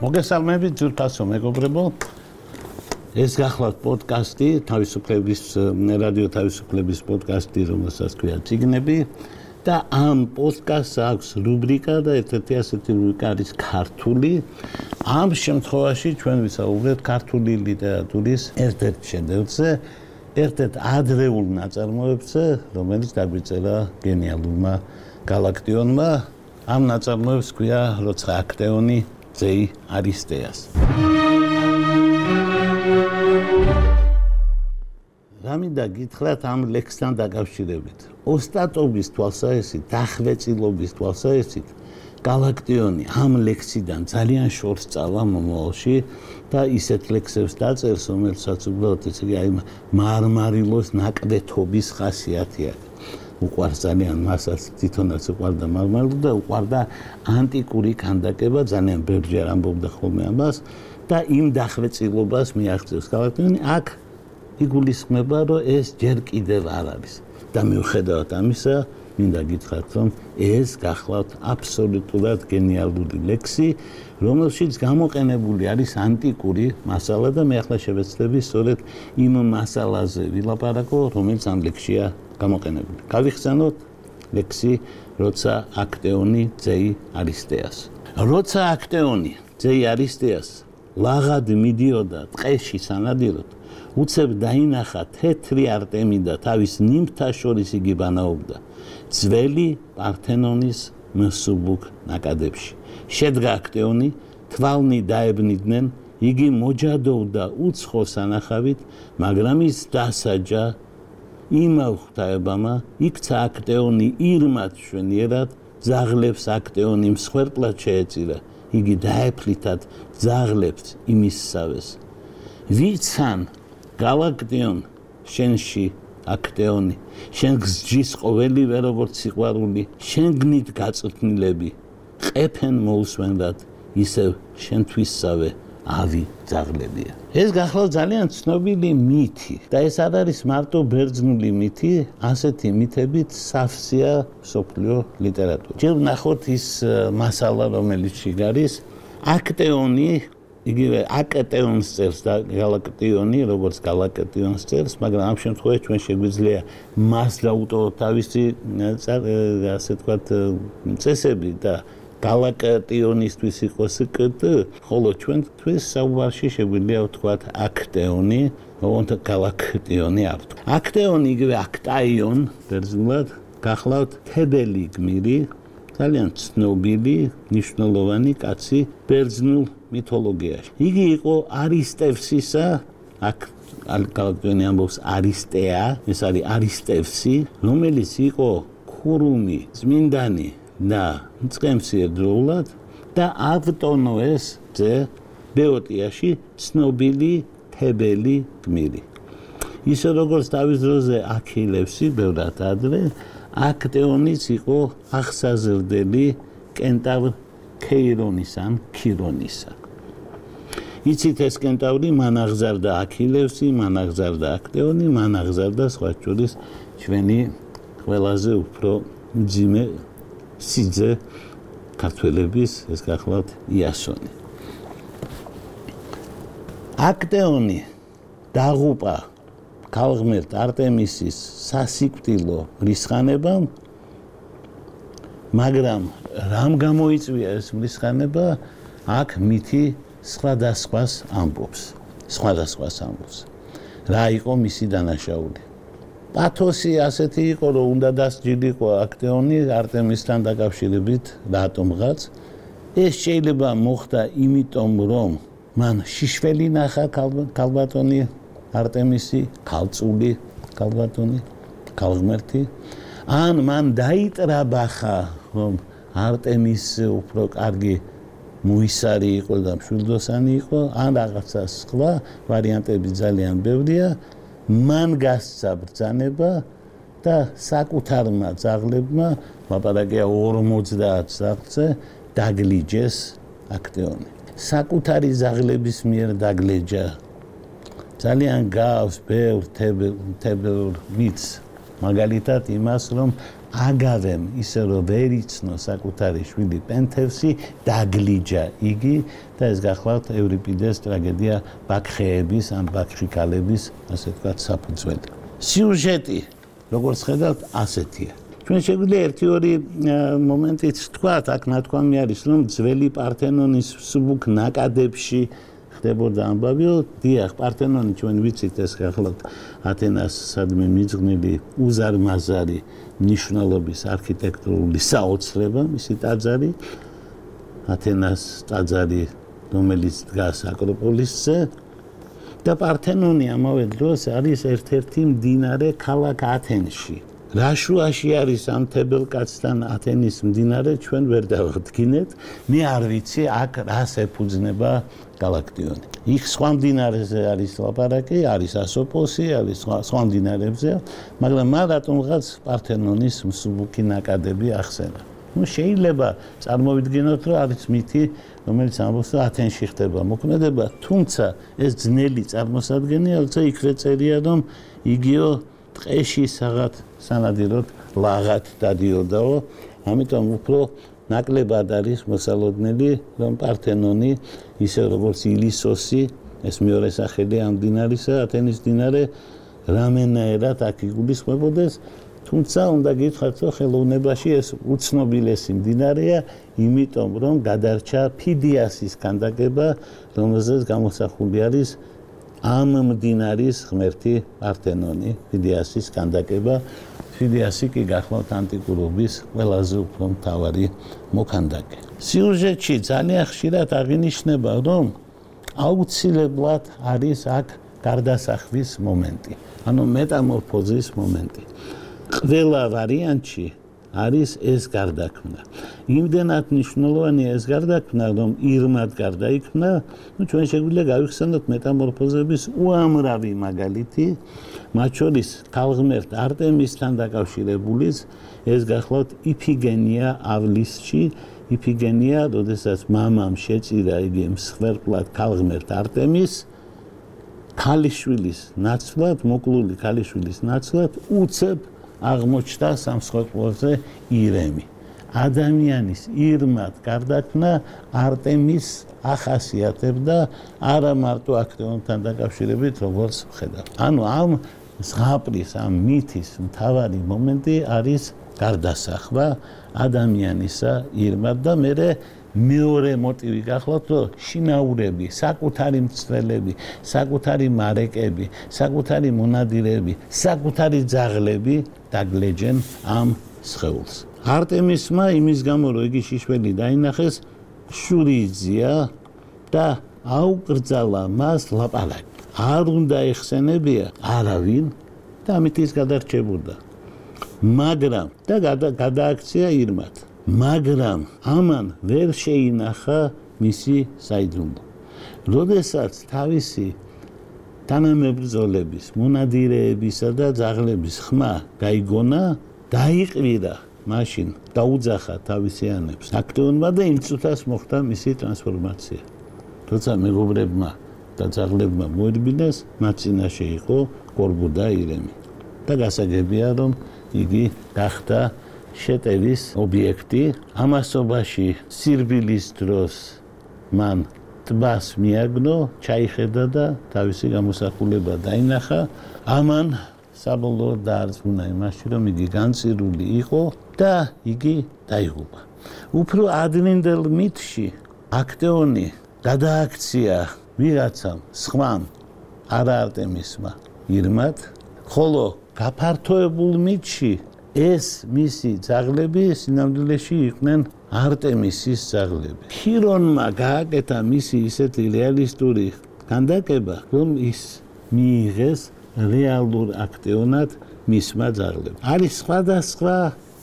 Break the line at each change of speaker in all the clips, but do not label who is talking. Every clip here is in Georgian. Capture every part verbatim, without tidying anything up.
მოგესალმებით ძვირფასო მეგობრებო. ეს გახლავთ პოდკასტი, თავისუფლების რადიო თავისუფლების პოდკასტი, რომელსაც ქვია ციგნები და ამ პოდკასტს აქვს რუბრიკა და ერთ-ერთი ასეთი რუბრიკა არის ქართული. ამ შემთხვევაში ჩვენ ვისაუბრებთ ქართული ლიტერატურის ერთ-ერთ შედევრზე, ერთ-ერთ ადრეულ ნაწარმოებზე, რომელიც დაგვიწერა გენიალურმა გალაქტიონმა. ამ ნაწარმოებს ქვია როცა აქტეონი ძეი არისტეას. რამიდა გითხრათ ამ ლექსთან დაკავშირებით. ოსტატობის თვალსაჩინო, დახვეწილობის თვალსაჩინო გალაქტიონი ამ ლექსიდან ძალიან შორს წავა მომავალში და ისეთ ლექსებს დაწერს, რომელსაც უბრალოდ ესე იგი აი მარმარილოს ნაკვეთობის ხასიათი აქვს. უყვარს ძალიან მასაც თვითონაც უყვარდა მარმარილო და უყვარდა ანტიკური ქანდაკება, ძალიან ბევრჯერ ამბობდა ხოლმე ამას და იმ დახვეწილობას მიაღწევს გალაქტიონი. აქ იგულისხმება, რომ ეს ჯერ კიდევ არ არის. და მიუხედავად ამისა, მინდა გითხრათ, რომ ეს გახლავთ აბსოლუტურად გენიალური ლექსი, რომელშიც გამოყენებული არის ანტიკური მასალა და მე ახლა შევეცდები სწორედ იმ მასალაზე ვილაპარაკო, რომელიც ამ ლექსშია გამოყენებული. გავიხსენოთ ლექსი, როცა აქტეონი ძეი არისტეას. როცა აქტეონი ძეი არისტეას ლაღად მიდიოდა ტყეში სანადიროდ, უცებ დაინახა თეთრი არტემი და თავის ნიმფთა შორის იგი ბანაობდა ძველი პართენონის მსუბუქ ნაკადებში. შედგა აქტეონი, თვალნი დაებნიდნენ, იგი მოჯადოვდა უცხო სანახავით, მაგრამ ის დასაჯა იმავ ღვთაებამა, იქცა აქტეონი ირმად შვენიერად, ძაღლებს აქტეონი მსხვერპლად შეეწირა, იგი დაეფლითად ძაღლებს იმისსავეს. ვიცან გალაქტიონ შენში აქტეონი, შენ გსჯის ყოველივე როგორც სიყვარული, შენ გნით გაწვრთნილები, ყეფენ მოусვენდათ, ისევ შენთვისსავე ავი ძაღლებია. ეს გახლავთ ძალიან ცნობილი მითი და ეს არ არის მარტო ბერძნული მითი, ასეთი მითებით სავსეა მსოფლიო ლიტერატურა. ჯერ ვნახოთ ის მასალა, რომელიც შიგარის აქტეონი იგივე აკატეონს წერს და გალაქტიონი, როგორც გალაქტიონს წერს, მაგრამ ამ შემთხვევაში ჩვენ შეგვიძლია მას დაუტოვოთ თავისი ასე თქვათ წესები და გალაქტიონისთვის იყოს კტ, ხოლო ჩვენთვის საუბარში შეგვიძლია ვთქვათ აქტეონი, ოღონდ გალაქტიონი არ ვთქვათ. აქტეონი იგივე აქტაიონ ბერძნულად გახლავთ თებელი გმირი, ძალიან ცნობილი, მნიშვნელოვანი კაცი ბერძნულ მითოლოგიაში. იგი იყო არისტევსისა, აქ გალაქტიონი ამბობს არისტეა, ეს არის არისტევსი, რომელიც იყო ქურუმი, წმინდანი და მწყემსი ერთდროულად და ავტონოეს ძე ბეოტიაში ცნობილი თებელი გმირი. ისე როგორც თავის დროზე აქილევსი, ბევრად ადრე, აქტეონიც იყო აღსაზრდელი კენტავრ ქეირონისა ან ქირონისა. იცით ეს კენტავრი მან აღზარდა აქილევსი, მან აღზარდა აქტეონი, მან აღზარდა სხვა შორის ჩვენი ყველაზე უფრო მძიმე სიძე ქართველების, ეს გახლავთ იასონი. აქტეონი დაღუპა ქალღმერთ არტემისის სასიკვდილო მრისხანებამ, მაგრამ რამ გამოიწვია ეს მრისხანება, აქ მითი სხვადასხვას ამბობს. სხვადასხვას ამბობს. რა იყო მისი დანაშაული? პათოსი ასეთი იყო, რომ უნდა დასჯილიყო აქტეონი არტემისთან დაკავშირებით რატომღაც. ეს შეიძლება მოხდა იმიტომ, რომ მან შიშველი ნახა ქალბატონი არტემისი, ქალწული ქალბატონი, ქალღმერთი, ან მან დაიტრაბახა, რომ არტემის უფრო კარგი მუისარი იყო და მშვილდოსანი იყო, ან რაღაცა სხვა ვარიანტები ძალიან ბევრია. მან გასცა ბრძანება და საკუთარმა ძაღლებმა, ლაპარაკია ორმოცდაათ ძაღლზე, დაგლიჯეს აქტეონი. საკუთარი ძაღლების მიერ დაგლეჯა ძალიან გავს ბევრ თებელ მითს, მაგალითად იმას, რომ აგავემ ისე რომ ვერ იცნო საკუთარი შვილი პენთევსი დაგლიჯა იგი და ეს გახლავთ ევრიპიდეს ტრაგედია ბაქხეების ან ბაქშიკალების ასე ვთქვათ საფუძველი. სიუჟეტი როგორც ხედავთ ასეთია. ჩვენ შეგვიძლია ერთი ორი მომენტით ვთქვათ, აქ ნათქვამი არის რომ ძველი პართენონის მსუბუქ ნაკადებში ხდებოდა ამბავიო, დიახ, პართენონი ჩვენ ვიცით ეს გახლავთ ათენას სადმე მიძღვნილი უზარმაზარი მნიშვნელობის არქიტექტურული საოცრება, მისი ტაძარი, ათენას ტაძარი, რომელიც დგას აკროპოლისზე და პართენონი ამავე დროს არის ერთ-ერთი მდინარე ქალაქ ათენში. რა შუაში არის ამ თებელკაცთან ათენის მდინარე, ჩვენ ვერ დავადგინეთ. მე არ ვიცი აქ რას ეფუძნება გალაქტიონი. იქ სხვა მდინარეზე არის ლაპარაკი, არის ასოპოსი, არის სხვა მდინარეებზე, მაგრამ მან რატომღაც პართენონის მსუბუქი ნაკადები ახსენა. ნუ შეიძლება წარმოვიდგინოთ, რომ არის მითი, რომელიც ამბობს, რომ ათენში ხდება მოქმედება, თუმცა ეს ძნელი წარმოსადგენია, როცა იქ წერია, რომ იგიო ტყეში საღად სანადიროდ ლაღად დადიოდაო, ამიტომ უფრო ნაკლებად არის მოსალოდნელი, რომ პართენონი ისე როგორც ილისოსი, ეს მეორე სახელი ამ მდინარისა, ათენის მდინარე, რამენაერად აქ იგულისხმებოდეს, თუმცა უნდა გითხრათ, რომ ხელოვნებაში ეს უცნობილესი მდინარეა, იმიტომ რომ გადარჩა ფიდიასის ქანდაკება, რომელზეც გამოსახული არის ამ მდინარის ღმერთი პართენონი, ფიდიასის ქანდაკება. ფიდიასი კი გახლავთ ანტიკურობის ყველაზე უფრო მთავარი მოქანდაკე. სიუჟეტში ძალიან ხშირად აღინიშნება, რომ აუცილებლად არის აქ გარდასახვის მომენტი, ანუ მეტამორფოზის მომენტი. ყველა ვარიანტში არის ეს გარდაქმნა. იმდენად მნიშვნელოვანია ეს გარდაქმნა, რომ ირმად გარდაიქმნა, ну ჩვენ შეგვიძლია გავიხსენოთ მეტამორფოზების უამრავი მაგალითი, მათ შორის ქალღმერთ არტემისთან დაკავშირებული, ეს გახლავთ იფიგენიაავლისში, იფიგენია, როდესაც მამამ შეწირა იგი მსხვერპლად ქალღმერთ არტემის, ქალიშვილის ნაცვლად, მოკლული ქალიშვილის ნაცვლად უცებ აღმოჩნდა სამსხვერპლოზე ირემი. ადამიანის ირმად გარდაქმნა არტემის ახასიათებდა არა მარტო აქტეონთან დაკავშირებით, როგორც ვხედავთ. ანუ ამ ზღაპრის, ამ მითის მთავარი მომენტი არის გარდასახვა ადამიანისა ირმად და მერე მეორე მოტივი გახლავთ, რომ შინაურები, საკუთარი მცველები, საკუთარი მარეკები, საკუთარი მონადირეები, საკუთარი ძაღლები დაგლეჯენ ამ სხეულს. არტემისმა იმის გამო, რომ იგი შიშველი დაინახეს, შური იძლია და აუკრძალა მას ლაპარაკი. არ უნდა ეხსენებია არავინ და ამით ის გადარჩებოდა. მაგრამ და გადააქცია ირმად. მაგრამ ამან ვერ შეინახა მისი საიდუმლო. როდესაც თავისი თანამებრძოლების, მონადირეებისა და ძაღლების ხმა გაიგონა, დაიყვირა მაშინ დაუძახა თავისიანებს აქტეონმა და იმ წუთას მოხდა მისი ტრანსფორმაცია. როცა მეგობრებმა და ძაღლებმა მოერბინეს, მათ წინაშე იყო კორბუ და ირემი. და გასაგებია, რომ იგი გახდა შეტევის ობიექტი. ამასობაში სირბილის დროს მან ტბას მიაგნო, ჩაიხედა და თავისი გამოსახულება დაინახა. ამან საბოლოოდ დაარწმუნა იმაში, რომ იგი განწირული იყო და იგი დაიღუპა. უფრო ადრინდელ მითში აქტეონი გადააქცია ვიღაცამ სხვამ, არა არტემისმა, ირმად, ხოლო გაფართოებულ მითში ეს მისი ძაღლები სინამდვილეში იყვნენ არტემისის ძაღლები. ქირონმა გააკეთა მისი ისეთი რეალისტური ქანდაკება, რომ ის მიიღეს რეალურ აქტეონად მისმა ძაღლებმა. არის სხვადასხვა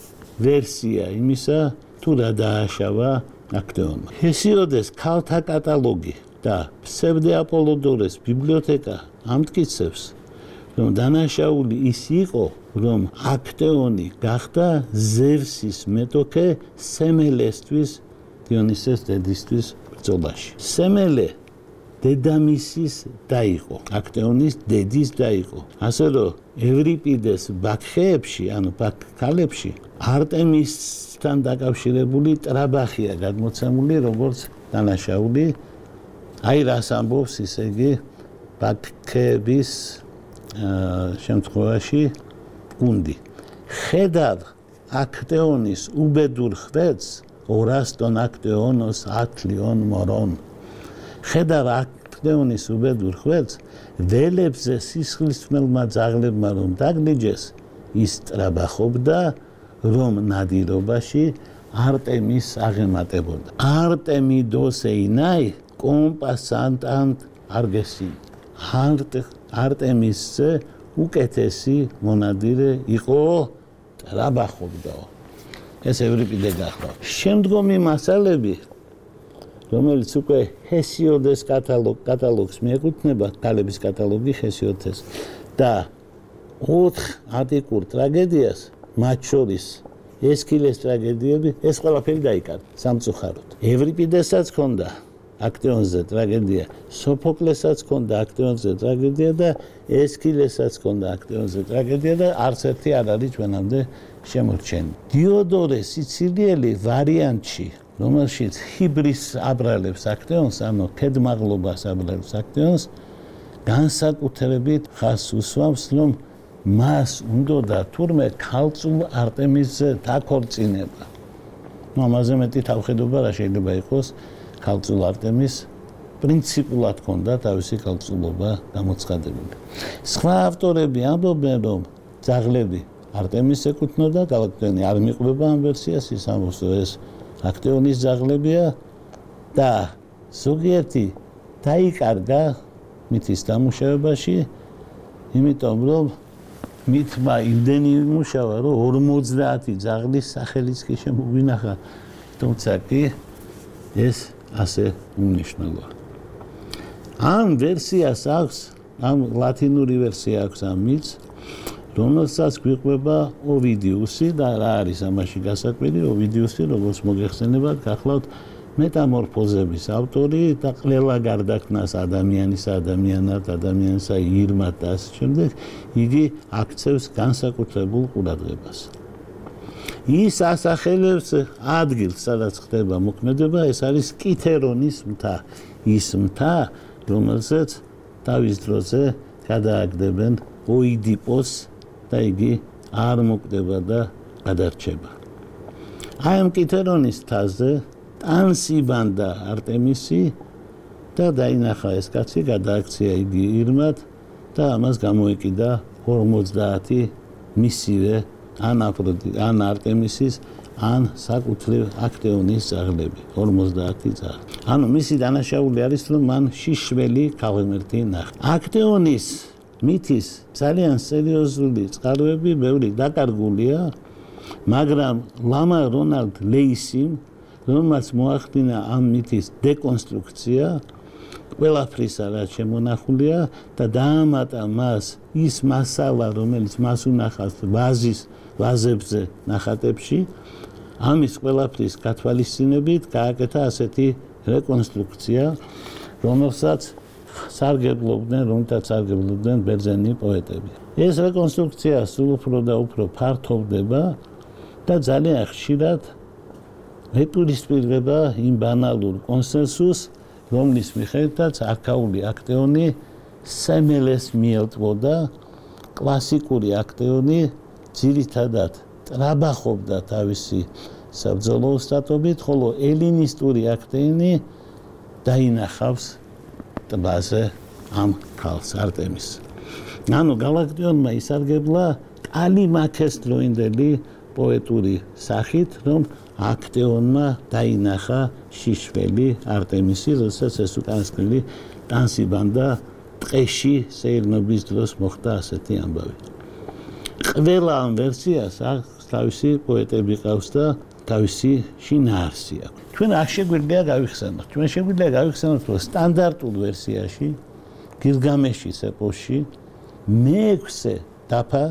ვერსია იმისა, თუ რა დააშავა აქტეონმა. ჰესიოდეს ქალთა კატალოგი და ფსევდე აპოლოდორეს ბიბლიოთეკა ამტკიცებს, რომ დანაშაული ის იყო, რომ აქტეონი გახდა ზევსის მეტოქე სემელესთვის, დიონისეს დედისთვის ბრძოლაში. სემელე დედამისის და იყო, აქტეონის დედის და იყო. ასე რომ ევრიპიდეს ბაქხეებში, ანუ ბაქქალებში არტემისთან დაკავშირებული ტრაბახია გადმოცემული როგორც დანაშაული. აი რას ამბობს ისე იგი ბაქქების შემთხვევაში გუნდი. ხედავ აქტეონის უბედურ ხვედს ორასტონ აქტეონოს ათლიონ მორონ. ხედავ აქტეონის უბედურ ხვედს ველებზე სისხლისმელმა ძაღლებმა რომ დაგლიჯეს ის ტრაბახობდა რომ ნადირობაში არტემის აღემატებოდა. არტემიდოს ეინაი კომპასანტანტ არგესი. არტემისზე უკეთესი მონადირე იყო ტრაბახობდაო. ეს ევრიპიდე გახდა. შემდგომი მასალები რომელიც უკვე ჰესიოდეს კატალოგ კატალოგს მიეკუთვნება, კალების კატალოგი ჰესიოდეს და ოთხ ანტიკურ ტრაგედიას, მათ შორის ესქილეს ტრაგედიები, ეს ყველაფერი დაიკარგა სამწუხაროდ. ევრიპიდესაც ჰქონდა აქტეონზე ტრაგედია, სოფოკლესაც ჰქონდა აქტეონზე ტრაგედია და ესქილესაც ჰქონდა აქტეონზე ტრაგედია და არც ერთი არ არის ჩვენამდე შემორჩენილი. დიოდორე სიცილიელი ვარიანტში რომელშიც ჰიბრის აბრალებს აქტეონს, ანუ ქედმაღლობას აბრალებს აქტეონს, განსაკუთრებით ხაზს უსვამს, რომ მას უნდა თურმე ქალწულ არტემისზე დაქორწინება. ნუ ამაზე მეტი თავხედობა რა შეიძლება იყოს ქალწულ არტემის პრინციპულად ჰქონდა თავისი ქალწულობა გამოცხადებული. სხვა ავტორები ამბობენ, რომ ძაღლები არტემის ეკუთვნოდა, გალაქტიონი არ მიყვება ამ ვერსიას, ის ამბობს, რომ ეს აქტეონის ძაღლებია და ზოგიერთი დაიკარგა მითის დამუშავებაში, იმიტომ რომ მითმა იმდენი იმუშავა, რომ ორმოცდაათი ძაღლის სახელიც კი შემოგვინახა, თუმცა კი ეს ასე უმნიშვნელოა. ამ ვერსიას აქვს, ამ ლათინური ვერსია აქვს ამ მითს, რომელსაც გვიყვება ოვიდიუსი და რა არის ამაში გასაკვირი, ოვიდიუსი როგორც მოგეხსენებათ, გახლავთ მეტამორფოზების ავტორი და ყველა გარდაქმნას ადამიანის ადამიანად, ადამიანისა ირმად და ასე შემდეგ, იგი აქცევს განსაკუთრებულ ყურადღებას. ის ასახელებს ადგილს, სადაც ხდება მოქმედება, ეს არის კითერონის მთა, ის მთა, რომელზეც თავის დროზე გადააგდებენ ოიდიპოს და იგი არ მოკვდება და გადარჩება. აი ამ კითერონის მთაზე ტანსიბანდა არტემისი და დაინახა ეს კაცი, გადააქცია იგი ირმად და ამას გამოეკიდა ორმოცდაათი მისივე ან აფროდი, ან არტემისის, ან საკუთრივ აქტეონის ძაღლები, ორმოცდაათი ძაღლი. ანუ მისი დანაშაული არის, რომ მან შიშველი ქალღმერთი ნახა. აქტეონის მითის ძალიან სერიოზული წყაროები ბევრი დაკარგულია, მაგრამ ლამა რონალდ ლეისიმ, რომელმაც მოახდინა ამ მითის დეკონსტრუქცია, ყველაფრისა რაც შემონახულია და დაამატა მას ის მასალა, რომელიც მას უნახავს ვაზის ვაზებზე ნახატებში, ამის ყველაფრის გათვალისწინებით გააკეთა ასეთი რეკონსტრუქცია, რომელსაც სარგებლობდნენ, რომელთაც სარგებლობდნენ ბერძენი პოეტები. ეს რეკონსტრუქცია სულ უფრო და უფრო ფართოვდება და ძალიან ხშირად ეპირისპირდება იმ ბანალურ კონსენსუსს, რომლის მიხედვითაც არქაული აქტეონი სემელეს მიელტვოდა, კლასიკური აქტეონი ძირითადად ტრაბახობდა თავისი საბრძოლო ოსტატობით, ხოლო ელინისტური აქტეონი დაინახავს ტბაზე ამ ქალს არტემის. ანუ გალაქტიონმა ისარგებლა კალიმაქეს დროინდელი პოეტური სახით, რომ აქტეონმა დაინახა შიშველი არტემისი, როდესაც ეს უკანასკნელი ტანსიბანდა ტყეში სეირნობის დროს მოხდა ასეთი ამბავი. ყველა ამ ვერსიას აქვს თავისი პოეტები ყავს და თავისი შინაარსი აქვს. ჩვენ არ შეგვიძლია გავიხსენოთ. ჩვენ შეგვიძლია გავიხსენოთ, რომ სტანდარტულ ვერსიაში, გილგამეშის ეპოსში, მეექვსე დაფა,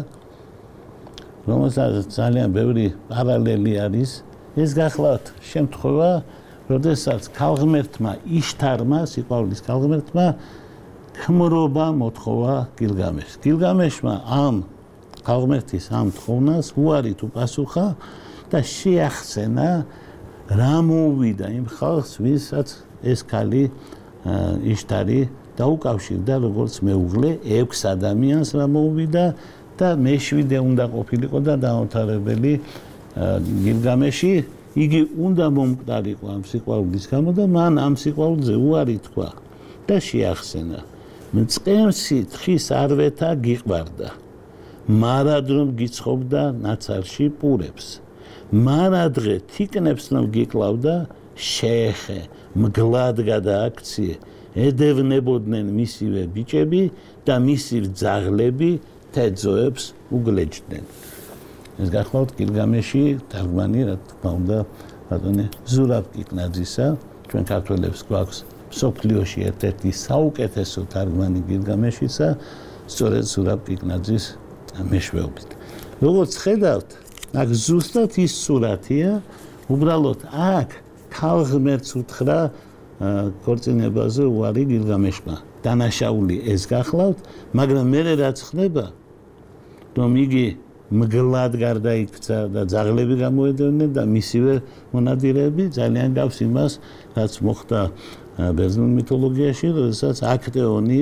რომელსაც ძალიან ბევრი პარალელი არის, ეს გახლავთ შემთხვევა, როდესაც ქალღმერთმა იშთარმა, სიყვარულის ქალღმერთმა ქმრობა მოთხოვა გილგამეშს. გილგამეშმა ამ ქალღმერთის ამ თხოვნას უარით უპასუხა და შეახსენა რა მოუვიდა იმ ხალხს, ვისაც ეს ქალი იშთარი დაუკავშირდა როგორც მეუღლე ექვს ადამიანს რა მოუვიდა და მეშვიდე უნდა ყოფილიყო და დაამთავრებელი გილგამეში იგი უნდა მომკვდარიყო ამ სიყვარულის გამო და მან ამ სიყვარულზე უარი თქვა და შეახსენა მწყემსი თხის არვეთა გიყვარდა მარად რომ გიცხობდა ნაცარში პურებს მარადღე თიკნებს რომ გიკლავდა შეეხე მგლად გადააქციე ედევნებოდნენ მისივე ბიჭები და მისი ძაღლები თეძოებს უგლეჯდნენ. ეს გახლავთ გილგამეში თარგმანი რა თქმა უნდა ბატონი ზურაბ კიკნაძისა ჩვენ ქართველებს გვაქვს მსოფლიოში ერთ-ერთი საუკეთესო თარგმანი გილგამეშისა სწორედ ზურაბ კიკნაძის მეშვეობით. როგორც ხედავთ აქ ზუსტად ის სურათია უბრალოდ აქ ქალღმერთს უთხრა ქორწინებაზე უარი გილგამეშმა. დანაშაული ეს გახლავთ, მაგრამ მე რაც ხდება, რომ იგი მგლად გარდაიქცა და ძაღლები გამოედევნენ და მისივე მონადირეები ძალიან გავს იმას, რაც მოხდა ბერძნულ მითოლოგიაში, როდესაც აქტეონი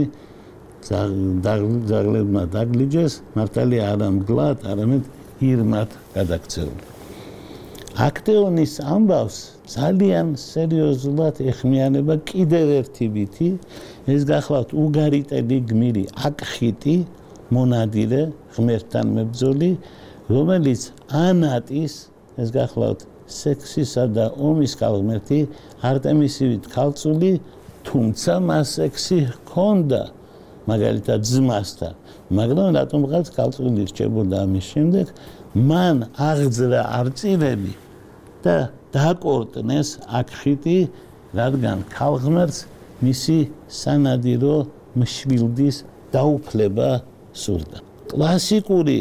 ძაღლებმა დაგლიჯეს, მართალია არა მგლად, არამედ ირმად გადაქცეული. აქტეონის ამბავს ძალიან სერიოზულად ეხმიანება კიდევ ერთი ვითი, ეს გახლავთ უგარიტელი გმირი აკხიტი, მონადირე, ღმერთთან მებრძოლი, რომელიც ანატის, ეს გახლავთ სექსისა და ომის ქალღმერთი, არტემისივით ქალწული, თუმცა მას სექსი ჰქონდა, მაგალითად ძმასთან, მაგრამ რატომღაც ქალწული რჩებოდა ამის შემდეგ, მან აღძრა არწივები და დაკორტნეს აკხიტი, რადგან ქალღმერთს მისი სანადირო მშვილდის დაუფლება სურდა. კლასიკური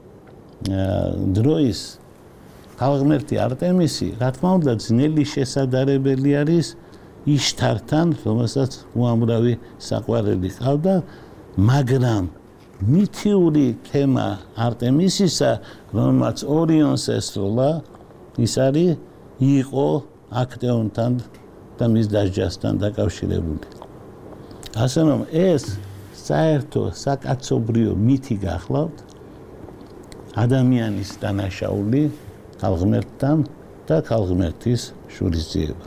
დროის ქალღმერთი არტემისი, რა თქმა უნდა, ძნელი შესადარებელი არის იშთართან, რომელსაც უამრავი საყვარელი ჰყავდა, მაგრამ მითიური თემა არტემისისა, რომელმაც ორიონს ესროლა, ის არის იყო აქტეონთან და მის დასჯასთან დაკავშირებული. ასე რომ ეს საერთო საკაცობრიო მითი გახლავთ ადამიანის დანაშაული ქალღმერთთან და ქალღმერთის შურისძიება.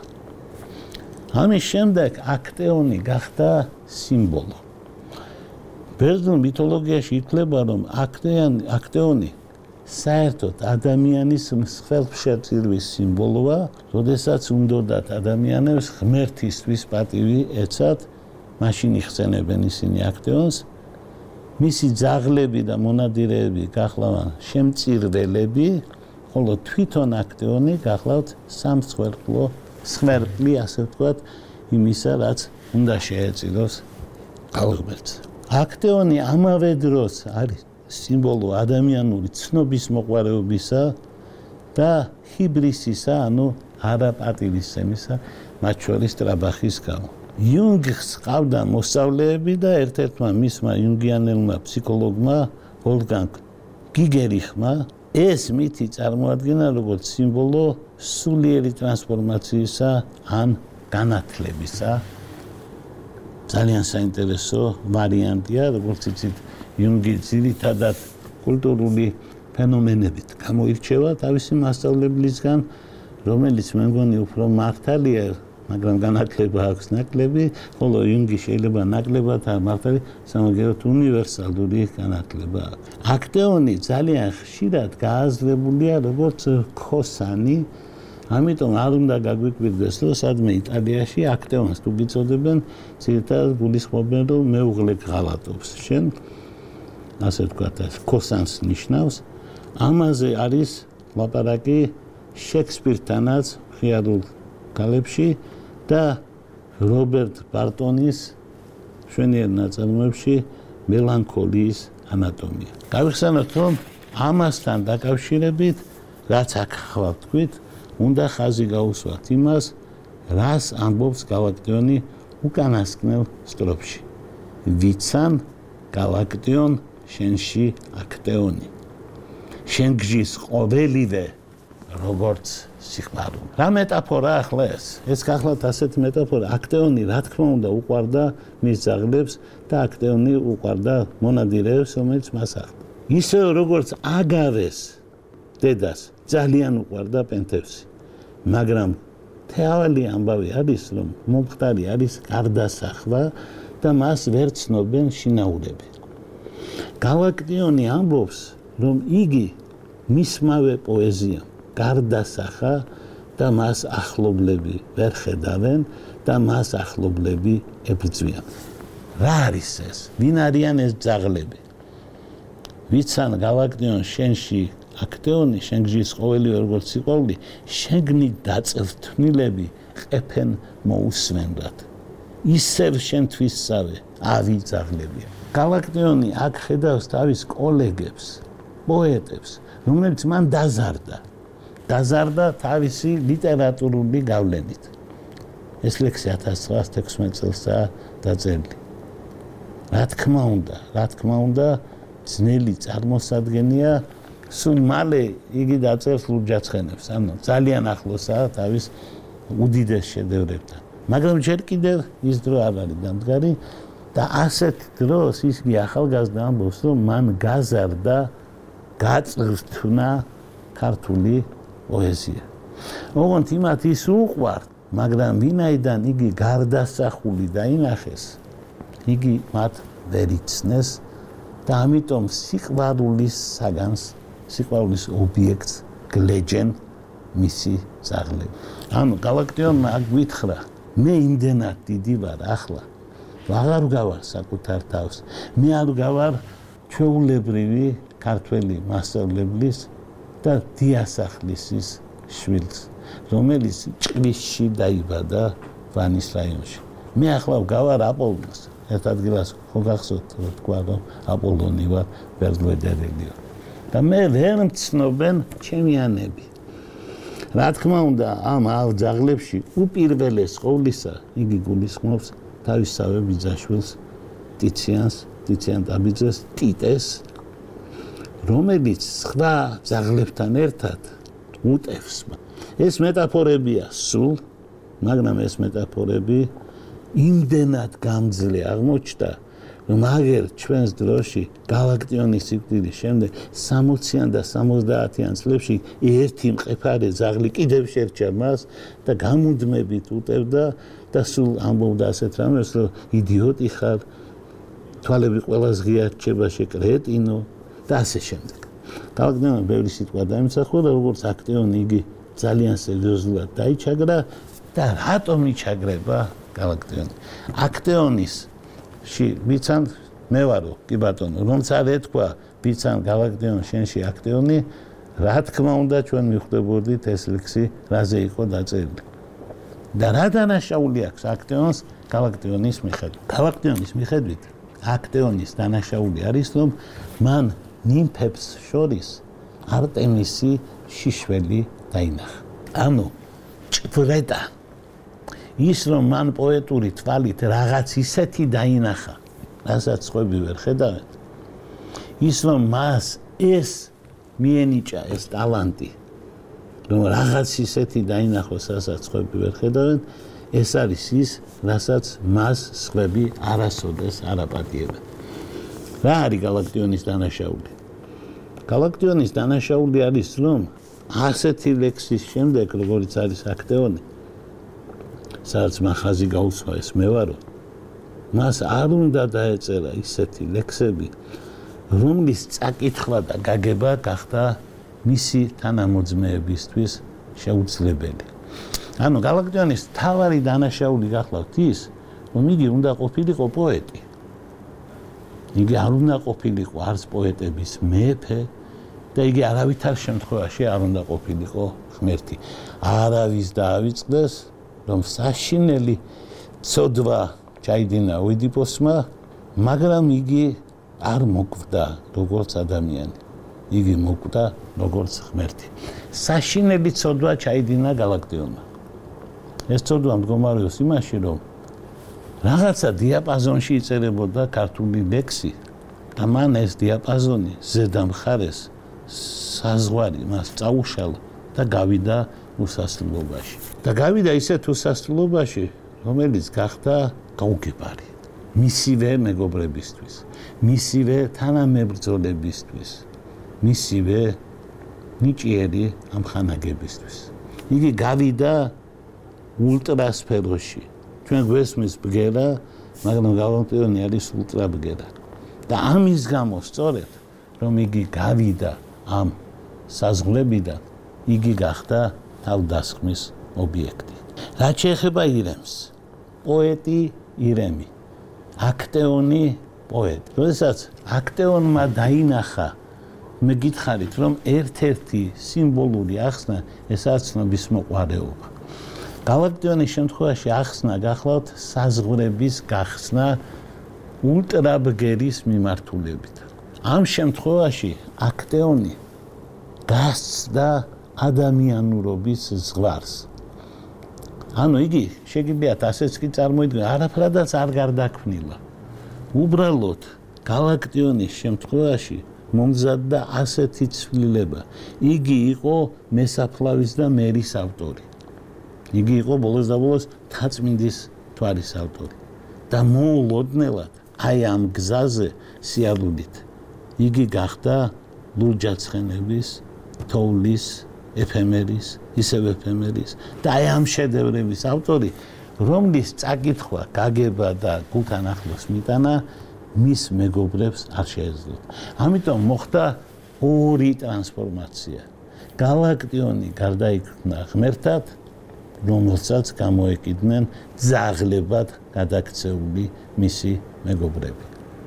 ამის შემდეგ აქტეონი გახდა სიმბოლო. ბერძნულ მითოლოგიაში ითვლება, რომ აქტეონი საერთოდ ადამიანის მსხვერპლშეწირვის სიმბოლოა, როდესაც უნდოდათ ადამიანებს ღმერთისთვის პატივი ეცათ, მაშინ იხსენებენ ისინი აქტეონს, მისი ძაღლები და მონადირეები გახლავან შემწირველები, ხოლო თვითონ აქტეონი გახლავთ სამსხვერპლო სხმერპლი, ასე ვთქვათ, იმისა, რაც უნდა შეეწიროს ქალღმერთს. აქტეონი ამავე დროს არის სიმბოლო ადამიანური ცნობის მოყვარეობისა და ჰიბრისისა, ანუ არაპატივისცემისა, მათ შორის ტრაბახის გამო. იუნგს ყავდა მოსწავლეები და ერთ-ერთმა მისმა იუნგიანელმა ფსიქოლოგმა ვოლფგანგ გიგერიხმა ეს მითი წარმოადგენა როგორც სიმბოლო სულიერი ტრანსფორმაციისა ან განათლებისა. ძალიან საინტერესო ვარიანტია, როგორც იცით, იუნგი ძირითადად კულტურული ფენომენებით გამოირჩევა თავისი მასწავლებლისგან, რომელიც მე მგონი უფრო მართალია, მაგრამ განათლება აქვს ნაკლები, ხოლო იუნგი შეიძლება ნაკლებად არ მართალი, სამაგეროთ უნივერსალური განათლება აქვს. აქტეონი ძალიან ხშირად გააზრებულია როგორც ქოსანი, ამიტომ არ უნდა გაგვიკვირდეს, რომ სადმე იტალიაში აქტეონს თუ გიწოდებენ, ძირითადად გულისხმობენ, რომ მეუღლე ღალატობს შენ, ასე ვთქვათ, ქოსანს ნიშნავს. ამაზე არის ლაპარაკი შექსპირთანაც ხიარულ კალებში და რობერტ ბარტონის შვენიერ ნაწარმოებში მელანქოლიის ანატომია. გავიხსენოთ, რომ ამასთან დაკავშირებით, რაც აქ ხვალ თქვით, უნდა ხაზი გაუსვათ იმას, რას ამბობს გალაქტიონი უკანასკნელ სტროფში. ვიცან გალაქტიონ შენში აქტეონი. შენ გжის ყოველივე როგორც სიყვარული. რა მეტაფორა ახლა ეს? ეს გახლავთ ასეთი მეტაფორა. აქტეონი რა თქმა უნდა უყვარდა მის ძაღლებს და აქტეონი უყვარდა მონადირეებს, რომელიც მას ახლდა. ისე როგორც აგავეს დედას ძალიან უყვარდა პენთევსი. მაგრამ თეავალი ამბავი არის, რომ მომხდარი არის გარდასახვა და მას ვერ ცნობენ შინაურები. გალაქტიონი ამბობს, რომ იგი მისმავე პოეზია გარდასახა და მას ახლობლები ვერ ხედავენ და მას ახლობლები ებრძვიან. რა არის ეს? ვინ არიან ეს ძაღლები? ვიცან გალაქტიონ შენში აქტეონი, შენ გжის ყოველივე როგორც სიყვარული, შენგნით დაწევთვნილები ყეფენ მოусვენრად. ისევ შენთვისსავე ავი ძაღლებია. გალაქტიონი აქ ხედავს თავის კოლეგებს, პოეტებს, რომლებიც მან დაზარდა. დაზარდა თავისი ლიტერატურული გავლენით. ეს ლექსი ათას ცხრაას თექვსმეტ წელსაა დაწერილი. რა თქმა უნდა, რა თქმა უნდა, ძნელი წარმოსადგენია, სულ მალე იგი დაწერს ლურჯაცხენებს, ანუ ძალიან ახლოსაა თავის უდიდეს შედევრებთან. მაგრამ ჯერ კიდევ ის დრო არ არის დამდგარი და ასეთ დროს ის კი ახალგაზრდა ამბობს, რომ მან გაზარდა, გაწვრთნა ქართული პოეზია. ოღონდ იმათ ის უყვართ, მაგრამ ვინაიდან იგი გარდასახული დაინახეს, იგი მათ ვერ იცნეს და ამიტომ სიყვარულის საგანს, სიყვარულის ობიექტს გლეჯენ მისი ძაღლები. ანუ გალაქტიონმა აქ გვითხრა, მე იმდენად დიდი ვარ ახლა, აღარ გავარ საკუთარ თავს, მე არ გავარ ჩვეულებრივი ქართველი მასწავლებლის და დიასახლისის შვილს, რომელიც ჭყვისში დაიბადა ვანის რაიონში. მე ახლა გავარ აპოლონს, ერთ ადგილას ხო გახსოვთ, რომ თქვა, რომ აპოლონი ვარ, ბერძნვედერელიო. და მე ვერ მცნობენ ჩემიანები. რა თქმა უნდა, ამ ძაღლებში უპირველეს ყოვლისა იგი გულისხმობს თავისსავე ბიძაშვილს, ტიციანს, ტიციან ტაბიძეს, ტიტეს, რომელიც სხვა ძაღლებთან ერთად უტევს. ეს მეტაფორებია სულ, მაგრამ ეს მეტაფორები იმდენად გამძლე აღმოჩნდა, რომ აგერ ჩვენს დროში გალაქტიონის სიკვდილის შემდეგ სამოციან და სამოცდაათიან წლებში ერთი მყეფარე ძაღლი კიდევ შერჩა მას და გამუდმებით უტევდა და სულ ამბობდა ასეთ რამეს, რომ იდიოტი ხარ, თვალები ყველას ღია რჩება, შეკრეტინო და ასე შემდეგ. გალაქტიონმა ბევრი სიტყვა დაიმსახურა, როგორც აქტეონი იგი ძალიან სერიოზულად დაიჩაგრა და რატომ იჩაგრება გალაქტიონი? აქტეონის ში ვიცან მე ვარო, კი ბატონო, რომც არ ეთქვა ვიცან გალაქტიონ შენში აქტეონი, რა თქმა უნდა ჩვენ მივხვდებოდით ეს ლექსი რაზე იყო დაწერილი. და რა დანაშაული აქვს აქტეონს გალაქტიონის მიხედვით? გალაქტიონის მიხედვით აქტეონის დანაშაული არის, რომ მან ნიმფებს შორის არტემისი შიშველი დაინახა. ანუ ჭვრეტა ის რომ მან პოეტური თვალით რაღაც ისეთი დაინახა, რასაც სხვები ვერ ხედავენ, ის რომ მას ეს მიენიჭა ეს ტალანტი, რომ რაღაც ისეთი დაინახოს, რასაც სხვები ვერ ხედავენ, ეს არის ის, რასაც მას სხვები არასოდეს არ აპატიებენ. რა არის გალაქტიონის დანაშაული? გალაქტიონის დანაშაული არის, რომ ასეთი ლექსის შემდეგ, როგორც არის აქტეონი, სადაც მახაზი გაუცვა ეს მე ვარო, მას არ უნდა დაეწერა ისეთი ლექსები, რომლის წაკითხვა და გაგება გახდა მისი თანამოძმეებისთვის შეუძლებელი. ანუ გალაქტიონის თავარი დანაშაული გახლავთ ის, რომ იგი უნდა ყოფილიყო პოეტი. იგი არ უნდა ყოფილიყო არც პოეტების მეფე და იგი არავითარ შემთხვევაში არ უნდა ყოფილიყო ღმერთი. არავის დაავიწყდეს, რომ საშინელი ცოდვა ჩაიდინა ოიდიპოსმა, მაგრამ იგი არ მოკვდა როგორც ადამიანი, იგი მოკვდა როგორც ღმერთი. საშინელი ცოდვა ჩაიდინა გალაქტიონმა. ეს ცოდვა მდგომარეობს იმაში, რომ რაღაცა დიაპაზონში იწერებოდა ქართული ლექსი და მან ეს დიაპაზონი ზედა მხარეს საზღვარი მას წაუშალა და გავიდა უსასრულობაში. და გავიდა ისეთ უსასრულობაში, რომელიც გახდა გაუგებარი. მისივე მეგობრებისთვის, მისივე თანამებრძოლებისთვის, მისივე ნიჭიერი ამხანაგებისთვის. იგი გავიდა ულტრასფეროში. ჩვენ გვესმის ბგერა, მაგრამ გალანტიონი არის ულტრაბგერა. და ამის გამო სწორედ, რომ იგი გავიდა ამ საზღვრებიდან, იგი გახდა თავდასხმის ობიექტი. რაც შეეხება ირემს, პოეტი ირემი, აქტეონი პოეტი. როდესაც აქტეონმა დაინახა, მე გითხარით, რომ ერთ-ერთი სიმბოლური ახსნა ესაა ცნობის მოყვარეობა. გალაქტიონის შემთხვევაში ახსნა გახლავთ საზღვრების გახსნა ულტრაბგერის მიმართულებით. ამ შემთხვევაში აქტეონი გასცდა ადამიანურობის ზღვარს. ანუ იგი შეგიძლიათ ასეც კი წარმოიდგინოთ, არაფრადაც არ გარდაქმნილა. უბრალოდ გალაქტიონის შემთხვევაში მომზადდა ასეთი ცვლილება. იგი იყო მესაფლავის და მერის ავტორი. იგი იყო ბოლოს და ბოლოს თაწმინდის თვალის ავტორი. და მოულოდნელად აი ამ გზაზე სიარულით იგი გახდა ლურჯაცხენების, თოვლის, ეფემერის, ისევ ეფემერის და აი ამ შედევრების ავტორი, რომლის წაკითხვა, გაგება და გულთან ახლოს მიტანა მის მეგობრებს არ შეეძლოთ. ამიტომ მოხდა ორი ტრანსფორმაცია. გალაქტიონი გარდაიქმნა ღმერთად, რომელსაც გამოეკიდნენ ძაღლებად გადაქცეული მისი მეგობრები.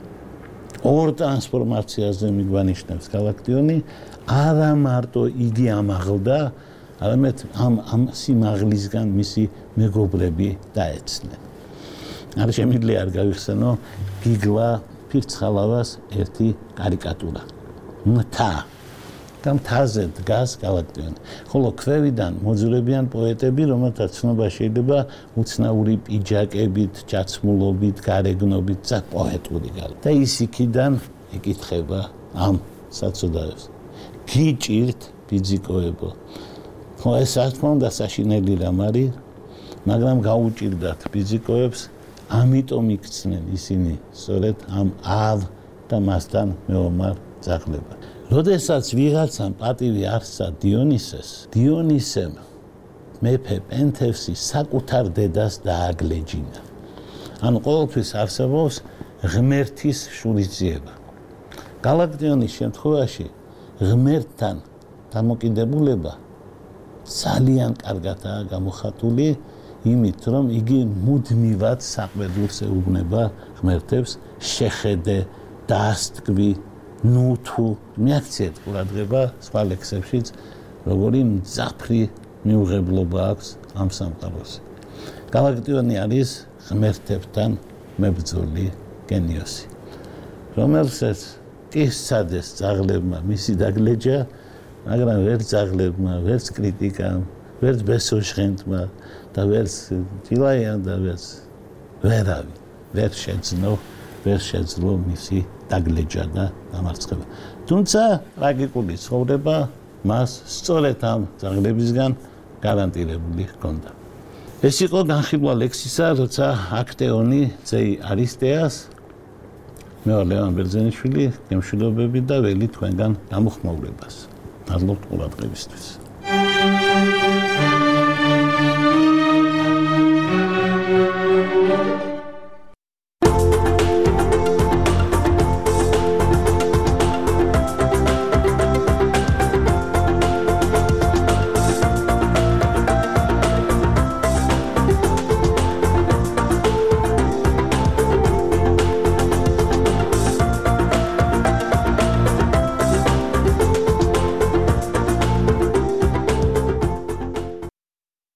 ორ ტრანსფორმაციაზე მიგვანიშნებს გალაქტიონი, არა მარტო იგი ამაღლდა, არამედ ამ ამ სიმაღლისგან მისი მეგობრები დაეცნენ. არ შემიძლია არ გავიხსენო გიგლა ფირცხალავას ერთი კარიკატურა. მთა და მთაზე დგას გალაქტიონი. ხოლო ქვევიდან მოძვრებიან პოეტები, რომელთაც ცნობა შეიძლება უცნაური პიჯაკებით, ჩაცმულობით, გარეგნობით და პოეტური გარ. და ის იქიდან იკითხება ამ საწოდაებს. გიჭირთ ფიზიკოებო. ხო ეს რა თქმა უნდა საშინელი რამ არის, მაგრამ გაუჭირდათ ფიზიკოებს, ამიტომ იქცნენ ისინი სწორედ ამ ავ და მასთან მეომარ ძაღლებად. როდესაც ვიღაცამ პატივი არსა დიონისეს, დიონისემ მეფე პენთევსი საკუთარ დედას დააგლეჯინა. ანუ ყოველთვის არსებობს ღმერთის შურისძიება. გალაქტიონის შემთხვევაში ღმერთთან დამოკიდებულება ძალიან კარგადაა გამოხატული იმით, რომ იგი მუდმივად საყვედურს ეუბნება ღმერთებს, შეხედე, დასტკვი, ნუ თუ მიაქციეთ ყურადღება სხვა ლექსებშიც, როგორი მძაფრი მიუღებლობა აქვს ამ სამყაროზე. გალაქტიონი არის ღმერთებთან მებრძოლი გენიოსი, რომელსაც კი სცადეს ძაღლებმა მისი დაგლეჯა, მაგრამ ვერც ძაღლებმა, ვერც კრიტიკამ, ვერც ბესოშხენტმა და ვერც დილაიან და ვერც ვერავი ვერ შეძნო, ვერ შეძლო მისი დაგლეჯა და დამარცხება. თუმცა ტრაგიკული ცხოვრება მას სწორედ ამ ძაღლებისგან გარანტირებული ჰქონდა. ეს იყო განხილვა ლექსისა, როცა აქტეონი ძეი არისტეას, მე ვარ ლევან ბერძენიშვილი, გემშვიდობები და ველი თქვენგან გამოხმაურებას. მადლობთ ყურადღებისთვის.